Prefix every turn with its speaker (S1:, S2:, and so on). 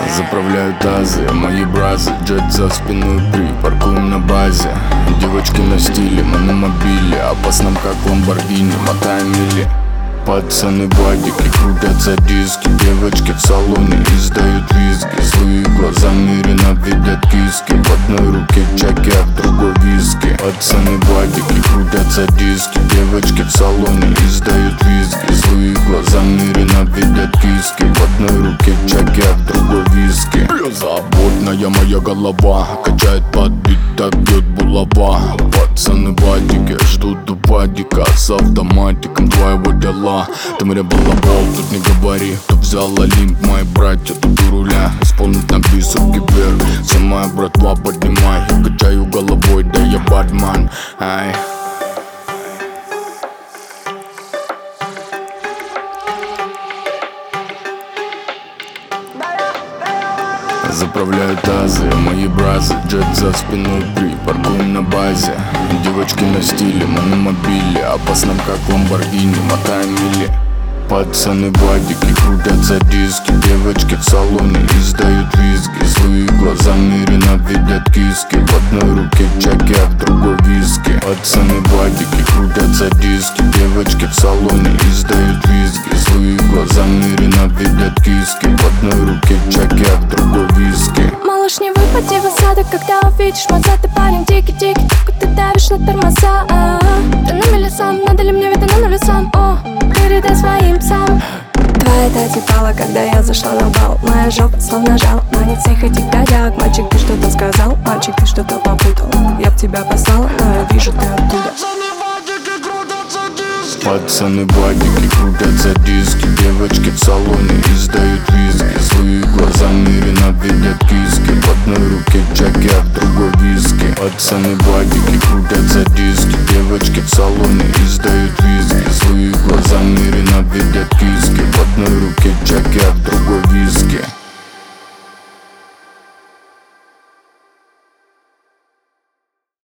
S1: Заправляю тазы, мои бразы, джет за спиной, припаркуем на базе. Девочки на стиле, мы на мобиле, а по снам как ламборгини, мотаем мили. Пацаны бадики, крутятся диски, девочки в салоне издают визги. Злые глаза меренно видят киски, в одной руке чаки, а в другой виски. Пацаны бадики, крутятся диски, девочки в салоне издают визги. Злые глаза меренно видят киски, в одной руке чаки, а в другой виски. Беззаботная моя голова качает под бит, так бьет булава. Пацаны бадики ждут до падика с автоматиком твоего дела. Ты мне балабол, тут не говори, кто взял Олимп, мои братья тут у руля. Исполнить на бисовке вверх, вся моя братва поднимай. Я качаю головой, да я Батман, ай. Заправляю тазы, мои бразы, джет за спиной, припаркуем на базе. Девочки на стиле, мы на мобиле, а по снам как ламборгини, мотаем мили. Пацаны бадики, крутятся диски, девочки в салоне издают визги. Злые глаза меренно видят киски, в одной руке чаки, а в другой виски. Пацаны бадики, крутятся диски, девочки в салоне издают визги. Злые глаза меренно видят киски, в одной руке чаки, а в другой виски.
S2: Малыш, не выпади в осадок, когда увидишь мой зад. Ты парень дикий-дикий, только ты давишь на тормоза. Ты на мели сам, надо ли мне видно на весам? О, передай своим псам. Твоя тати пала, когда я зашла на бал. Моя жопа словно жал, но не всех этих бродяг. Мальчик, ты что-то сказал, мальчик, ты что-то попутал. Я б тебя послала, но я вижу, ты оттуда.
S1: Пацаны бадики, крутятся диски, девочки в салоне издают визги. Злые глаза меренно видят киски, в одной руке чаки, а в другой виски. Пацаны бадики, крутятся диски, девочки в салоне издают визги. Злые глаза меренно видят киски, в одной руке чаки, а в другой виски.